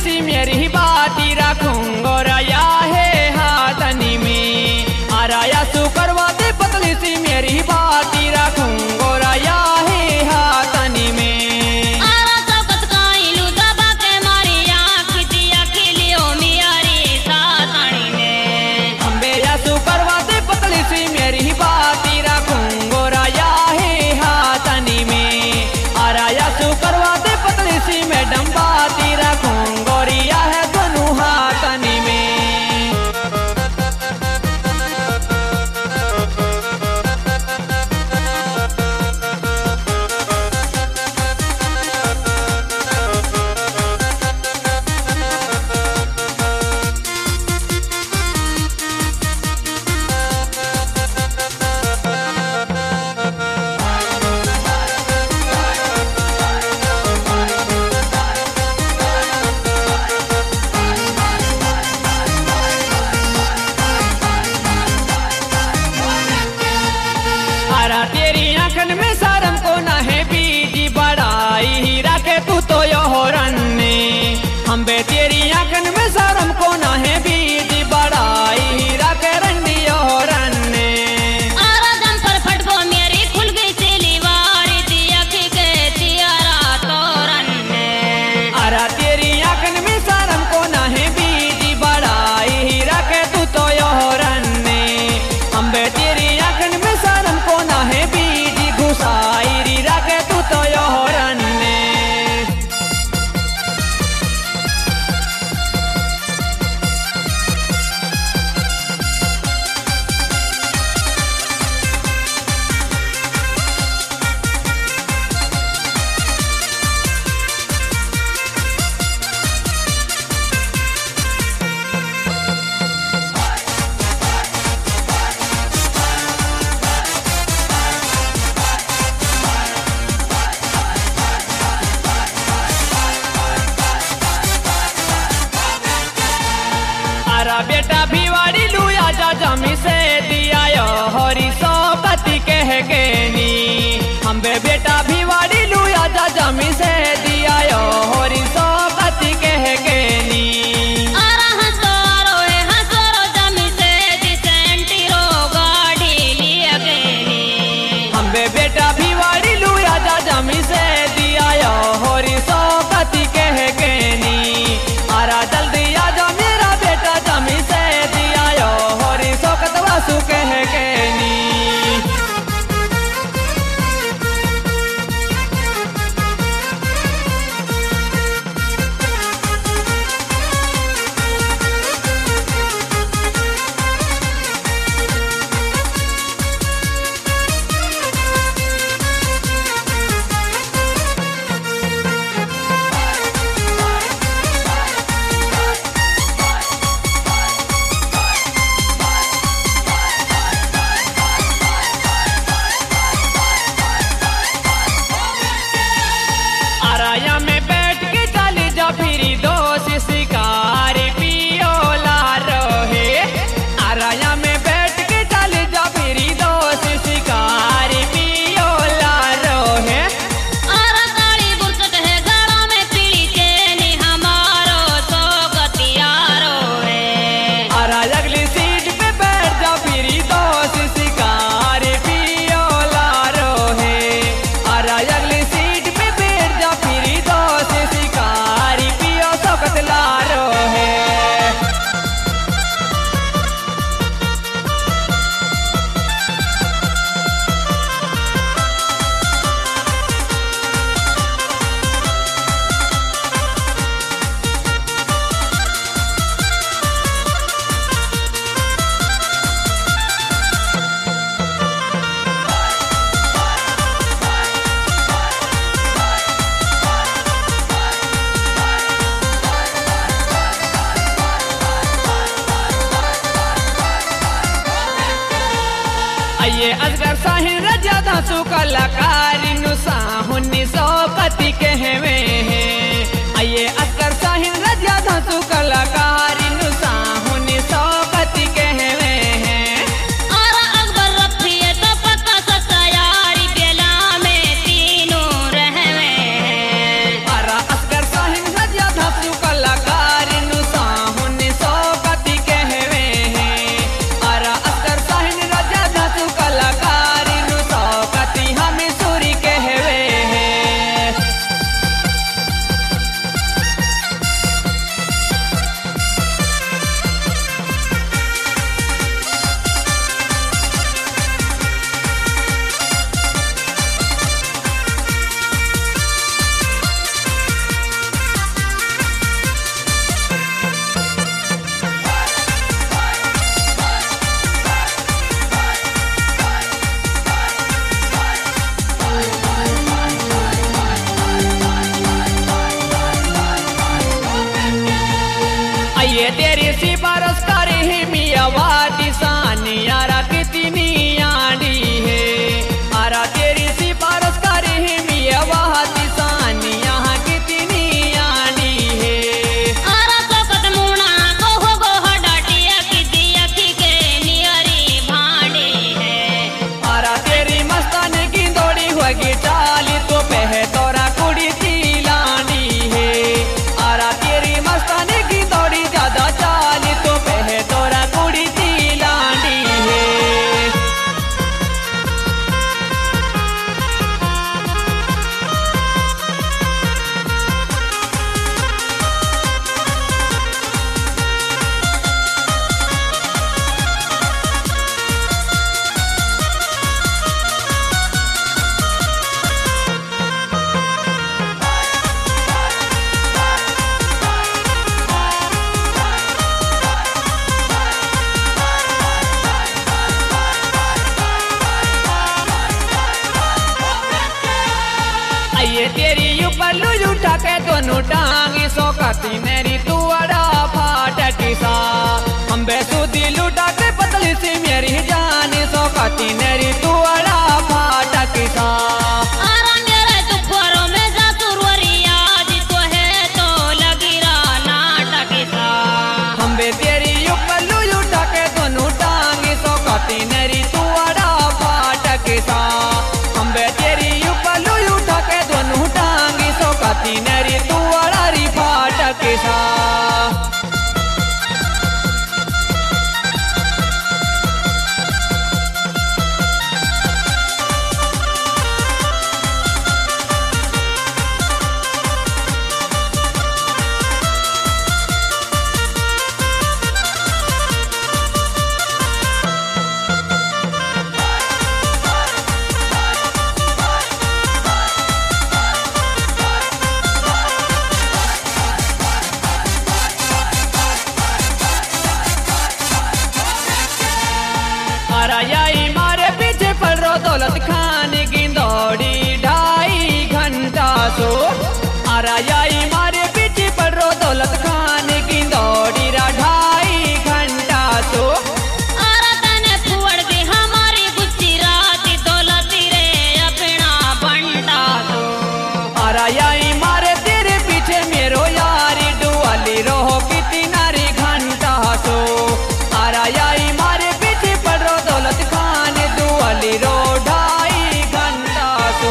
सी मेरी बाती रखूंगो राया है हाथनी में। आराया सु करवा दे पतली सी मेरी बाती रखूंगो राया है हाथनी में। मैडम बाती रखूंगो रिया है दोनों हाथनी में। तेरी आंखन में शर्म को ना है बीजी बड़ाई हीरा के तू तो यो रन्ने। हम बे तेरी आंखन में शर्म को ना है बीजी बड़ाई हीरा के रंडी यो रन्ने। आराधन पर फटको मेरी खुल गई सिली वारी दिया के तियारा तो रन्ने। अरा तेरी आंखन में शर्म को ना है बीजी बड़ाई हीरा के तू तो यो रन्ने। हम बे तेरी आंखन में शर्म को ना है बीजी घुसाई रीरा के तू तो यो रन्ने। बेटा भिवाड़ी लुया जा जमी से दिया यो हरी सो पति कह के नी। हम बे बेटा भिवाड़ी लुया जा जमी से दिया यो हरी सो पति कह के नी। हम बे बेटा भिवाड़ी लुया जा जमी से दिया यो हरी सो पति कह के नी। आरा जल्दी आ जा मेरा बेटा जमी से दिया यो हरी सो कतवा सु कह के नी। आराया में बैठ के चली जा फिरी दोष शिकारी पियो ला रहे। आराया में बैठ के चली जा फिरी दोष शिकारी पियो ला रहे। आरा अगली सीट पे बैठ जा फिरी दोष शिकारी पियो ला रहे। आरा अगली सीट पे बैठ जा फिरी दोष शिकारी पियो सकत ला रहे। ये असगर साहिन रजा दासु कलाकारी नुसा हुन्नी सो पति कहवे हैं। ये असगर साहिन रजा दासु कलाकारी नुसा हुन्नी सो पति कहवे हैं। आरा अकबर रफी तो पता सता यारी बेला में तीनों रहवे हैं। आरा असगर साहिन रजा दासु कलाकारी चाली तो पह तोरा कुड़ी चिलानी है। आरा तेरी मस्तानी की दौड़ी ज्यादा चाली तो पह तोरा कुड़ी चिलानी है। ये तेरी पल्लू उठा के दोनों टांगी सोकती मेरी तुअरा फाटकी सा। हम बेसुदी लुटा के पतली सी मेरी जानी सोकती मेरी तुअरा फाटकी सा। हम बे तेरी पल्लू उठा के दोनों टांगी सोकती मेरी तुअरा फाटकी सा। हम बे तेरी पल्लू उठा के दोनों टांगी सोकती मेरी तुअरा री फाटकी सा। यही मारे पीछे पड़ रो दौलत खान की दौड़ी 2.5 घंटा सो। आरा यही मारे पीछे पड़ रो दौलत खान की दौड़ी 2.5 घंटा सो। आरा तने फुड़ दी हमारी गुजराती दौलत रे अपना बंटा सो। आरा यही मारे तेरे पीछे मेरो यारी डुआली रहो कितना रे घंटा सो। आरा यही मारे पीछे पड़ रो दौलत खान दुआली रो 2.5 घंटा सो।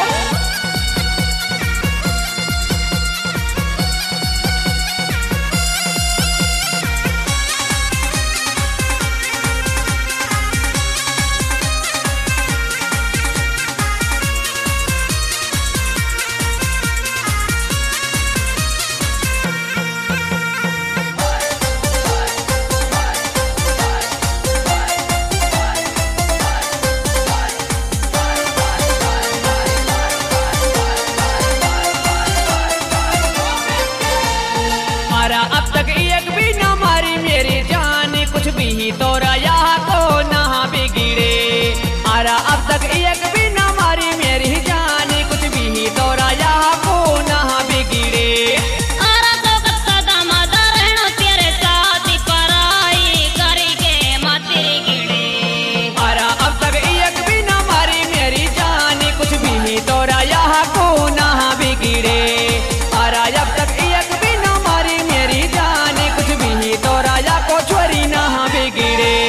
अब तक एक भी न मारी मेरी जान कुछ भी तोरा यहाँ को ना बिगड़े। आरा अब तक एक भी न मारी मेरी जान कुछ भी तोरा यहाँ को ना बिगड़े। आरा तो कदम रहना तेरे साथ पराई करी के मत गिड़े। आरा अब तक एक भी न मारी मेरी जान कुछ भी तोरा यहाँ को ना बिगड़े। आरा अब तक एक भी न मारी मेरी जान कुछ भी तोरा या को छोरी ना बिगड़े।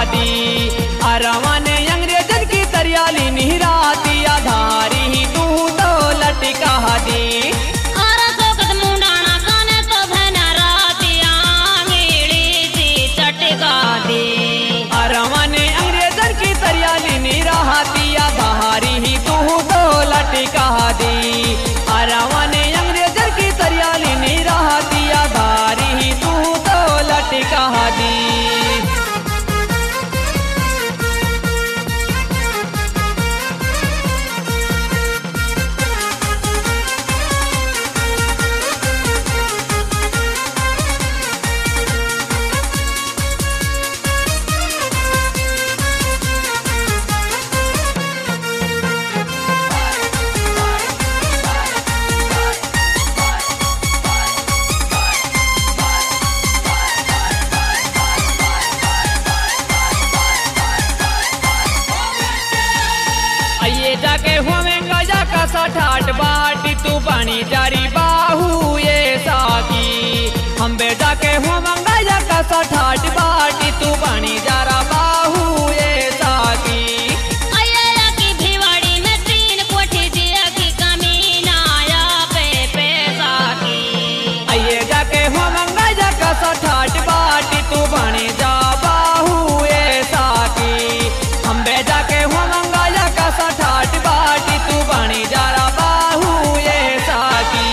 दी अरवाने अंग्रेजन की तरियाली निहराती आधारी ही तू तो लटका दी और सोकत मुंडाना काने तो भना रातिया मीड़ी सी चटका दी अरवाने अंग्रेजन की तरियाली निहराती आधारी ही तू तो लटका दी अरवाने अंग्रेजन की तरियाली निहराती आधारी ही तू तो लटका दी जाके हुए गजा का सठाट बाटी तू पानी जारी बाहू ये साकी हम बे जाके हुए गजा का सठाट बाटी तू पानी जारा बाहू ये साकी अय्या की भिवाड़ी में 3 कोठी जिया की कमी ना आया पे पैसा की अये जाके हुए गजा का सठाट बाटी तू पानी जा बाहू ये साकी हम बे जाके हुए गजा का सठाट बाटी तू पानी जारा बाहू ये साकी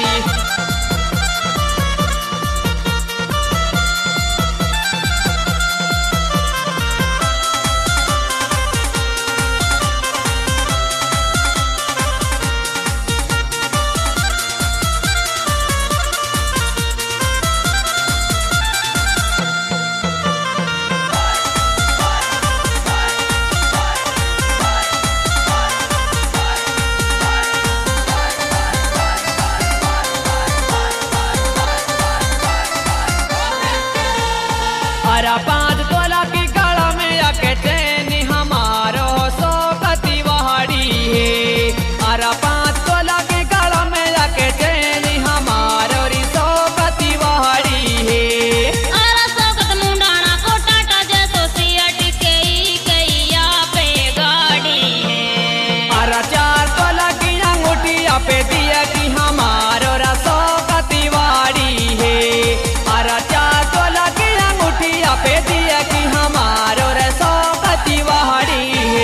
अरा 5 तोला की गला में आके चैन हमारो सोकती वहाड़ी है अरा 5 तोला की गला में आके चैन हमारो री सोकती वहाड़ी है और सोकत मुंडाना को टाटा जैसो सियट कईया पे गाड़ी है अरा 4 तोला की अंगूठिया पे दिया की हमारो रा सोकती वहाड़ी है अरा 4 तोला की अंगूठिया पे दिया की हमारो रे सोकती वहाड़ी है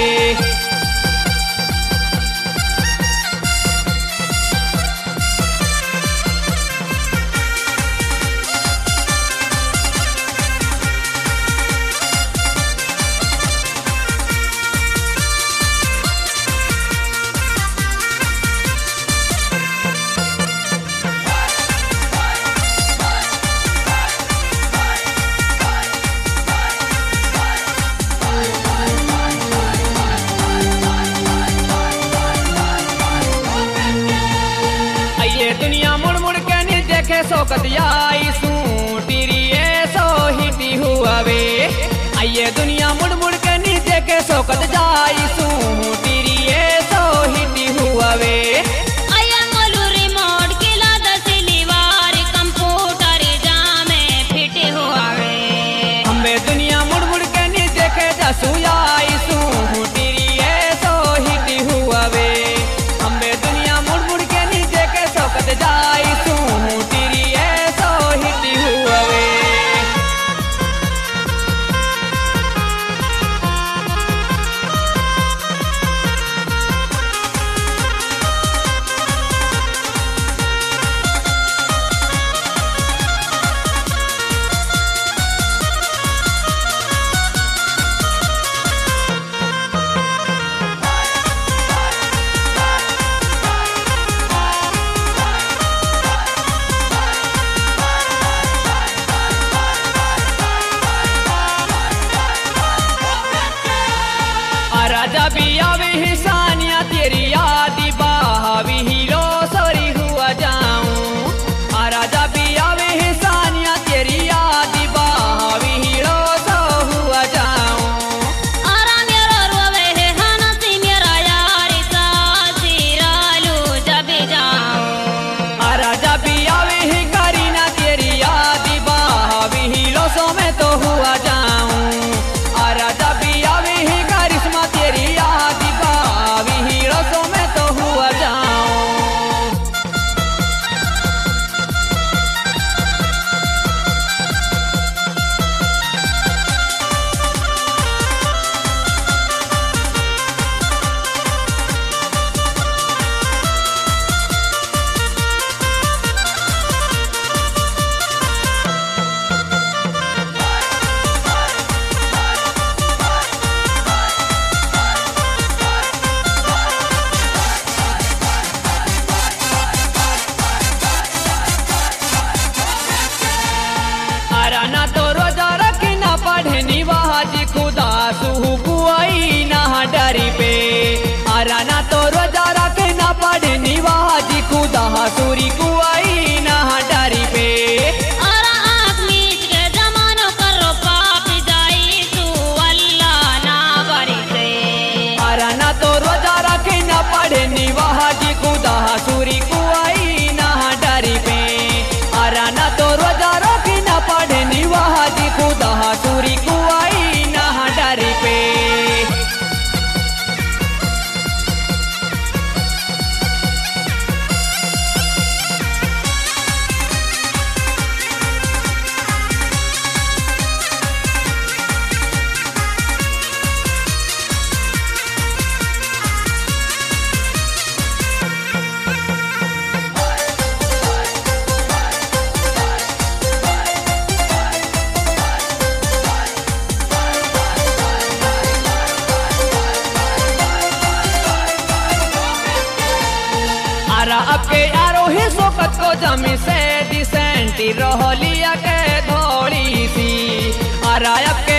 ये दुनिया मुड़ मुड़ के नहीं देखे सोकत आई सूटीरी सो हिटी हुआ वे ये दुनिया मुड़ मुड़ के नहीं देखे सोकत जाई सूटीरी सो हिटी हुआ वे अय्या मोलू रिमोट की लाद सिलीवार कंप्यूटर जामे फिट हुआ वे हमें दुनिया मुड़ मुड़ के नहीं देखे जसू आई सूटीरी सो हिटी हुआ वे हमें दुनिया मुड़ मुड़ के नहीं देखे सोकत जाई सूटीरी सो हिटी हुआ वे अब के आरोही सोकत को जमी से दिसेंटी रोहलिया के धोड़ी सी। अरा अब के